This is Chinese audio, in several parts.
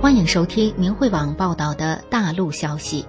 欢迎收听明慧网报道的大陆消息。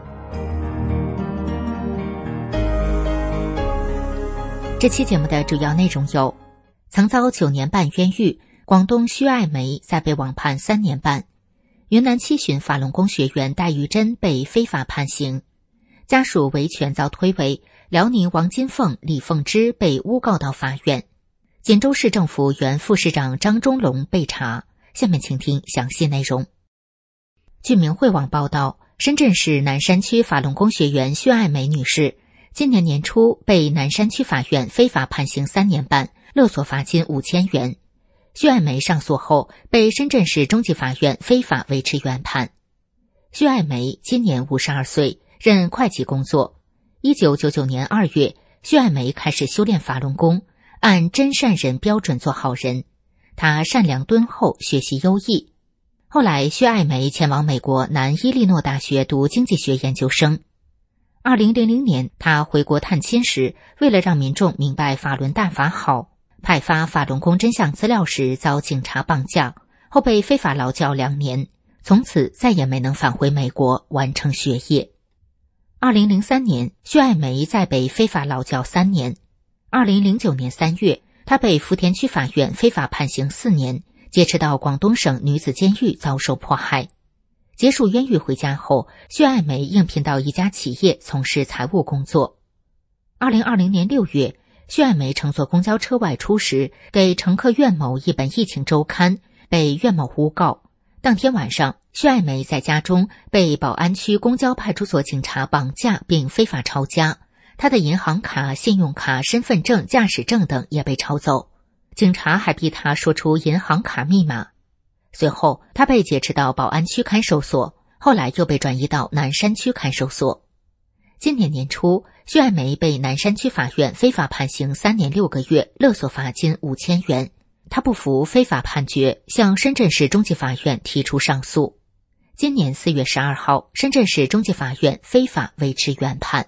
这期节目的主要内容有：曾遭9年半冤狱，广东薛爱梅再被网判3年半；云南七旬法轮功学员戴玉珍被非法判刑；家属维权遭推诿；辽宁王金凤、李凤芝被诬告到法院；锦州市政府原副市长张忠龙被查。下面请听详细内容。据明慧网报道，深圳市南山区法轮功学员薛爱梅女士今年年初被南山区法院非法判刑3年半，勒索罚金5000元。薛爱梅上诉后被深圳市中级法院非法维持原判。薛爱梅今年52岁，任会计工作。1999年2月，薛爱梅开始修炼法轮功，按真善人标准做好人。她善良敦厚，学习优异。后来薛爱梅前往美国南伊利诺大学读经济学研究生。2000年她回国探亲时，为了让民众明白法轮大法好，派发法轮功真相资料时遭警察绑架，后被非法劳教2年，从此再也没能返回美国完成学业。2003年薛爱梅再被非法劳教3年。2009年3月，她被福田区法院非法判刑4年，劫持到广东省女子监狱遭受迫害。结束冤狱回家后，薛爱梅应聘到一家企业从事财务工作。2020年6月，薛爱梅乘坐公交车外出时，给乘客苑某一本疫情周刊，被苑某诬告。当天晚上，薛爱梅在家中被宝安区公交派出所警察绑架并非法抄家，她的银行卡、信用卡、身份证、驾驶证等也被抄走。警察还逼她说出银行卡密码。随后她被劫持到宝安区看守所，后来又被转移到南山区看守所。今年年初，薛爱梅被南山区法院非法判刑3年6个月，勒索罚金5000元。她不服非法判决，向深圳市中级法院提出上诉。今年4月12号，深圳市中级法院非法维持原判。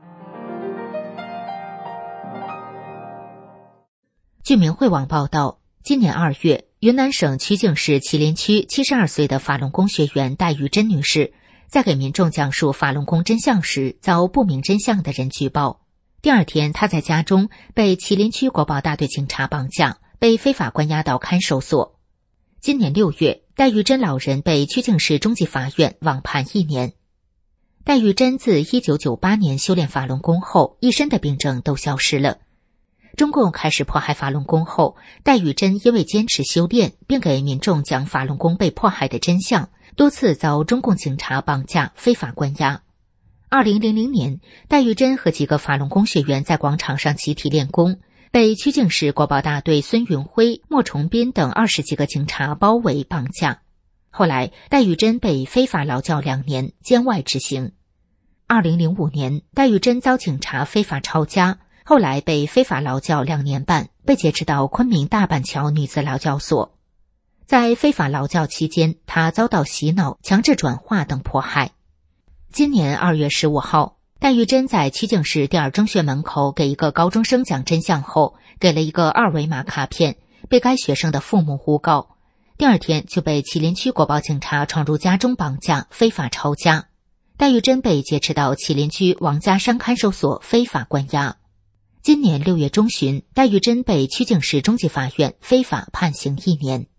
据明慧网报道，今年2月，云南省曲靖市麒麟区72岁的法轮功学员戴玉珍女士，在给民众讲述法轮功真相时，遭不明真相的人举报。第二天，她在家中被麒麟区国保大队警察绑架，被非法关押到看守所。今年6月，戴玉珍老人被曲靖市中级法院网判1年。戴玉珍自1998年修炼法轮功后，一身的病症都消失了。中共开始迫害法轮功后，戴玉珍因为坚持修炼，并给民众讲法轮功被迫害的真相，多次遭中共警察绑架、非法关押。2000年，戴玉珍和几个法轮功学员在广场上集体练功，被曲靖市国保大队孙云辉、莫崇斌等20几个警察包围绑架。后来，戴玉珍被非法劳教2年，监外执行。2005年，戴玉珍遭警察非法抄家，后来被非法劳教2年半，被劫持到昆明大板桥女子劳教所。在非法劳教期间，她遭到洗脑、强制转化等迫害。今年2月15号，戴玉珍在曲靖市第二中学门口给一个高中生讲真相后，给了一个2维码卡片，被该学生的父母诬告。第二天就被麒麟区国保警察闯入家中绑架，非法抄家。戴玉珍被劫持到麒麟区王家山看守所非法关押。今年6月中旬，戴玉珍被曲靖市中级法院非法判刑1年。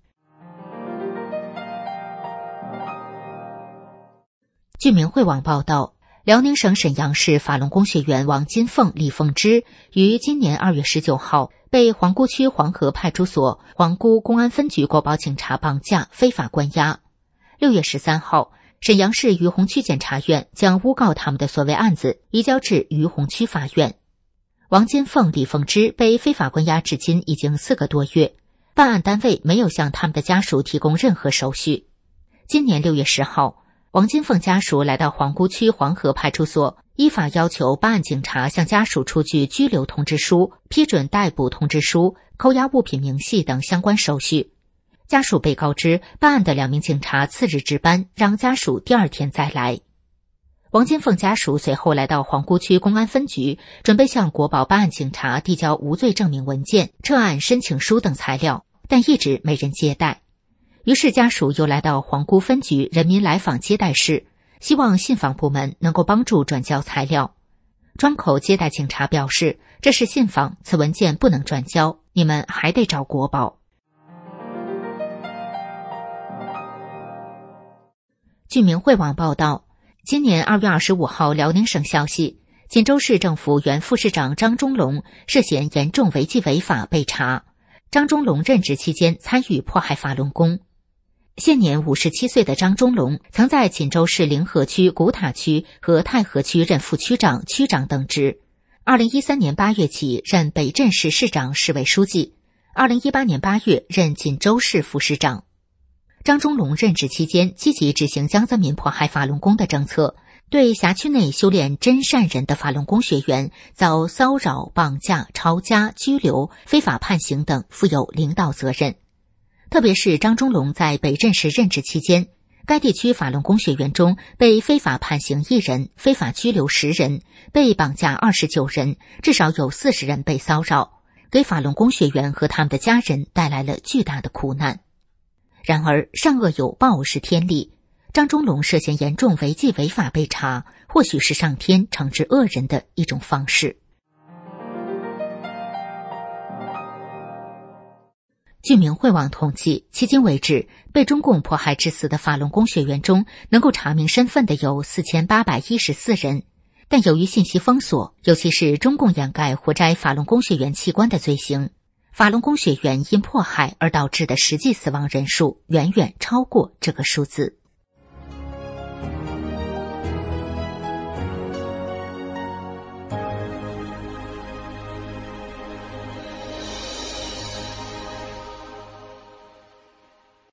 据明慧网报道，辽宁省沈阳市法轮功学员王金凤、李凤芝于今年2月19号被皇姑区黄河派出所皇姑公安分局国保警察绑架，非法关押。6月13号，沈阳市于洪区检察院将诬告他们的所谓案子移交至于洪区法院。王金凤、李凤芝被非法关押至今已经4个多月，办案单位没有向他们的家属提供任何手续。今年6月10号，王金凤家属来到皇姑区黄河派出所，依法要求办案警察向家属出具拘留通知书、批准逮捕通知书、扣押物品明细等相关手续。家属被告知办案的2名警察次日值班，让家属第2天再来。王金凤家属随后来到皇姑区公安分局，准备向国保办案警察递交无罪证明文件、撤案申请书等材料，但一直没人接待。 于是家属又来到皇姑分局人民来访接待室，希望信访部门能够帮助转交材料。庄口接待警察表示，这是信访，此文件不能转交，你们还得找国保。据明慧网报道，今年2月25号，辽宁省消息，锦州市政府原副市长张忠龙涉嫌严重违纪违法被查。张忠龙任职期间参与迫害法轮功。现年57岁的张忠龙曾在锦州市灵河区、古塔区和太和区任副区长、区长等职。2013年8月起任北镇市市长、市委书记。2018年8月任锦州市副市长。张忠龙任职期间积极执行江泽民迫害法轮功的政策，对辖区内修炼真善人的法轮功学员遭骚扰、绑架、抄家、拘留、非法判刑等负有领导责任。特别是张忠龙在北镇市任职期间，该地区法轮功学员中被非法判刑1人，非法拘留10人，被绑架29人，至少有40人被骚扰，给法轮功学员和他们的家人带来了巨大的苦难。然而善恶有报是天理，张忠龙涉嫌严重违纪违法被查，或许是上天惩治恶人的一种方式。据明慧网统计，迄今为止，被中共迫害致死的法轮功学员中，能够查明身份的有4814人。但由于信息封锁，尤其是中共掩盖活摘法轮功学员器官的罪行，法轮功学员因迫害而导致的实际死亡人数远远超过这个数字。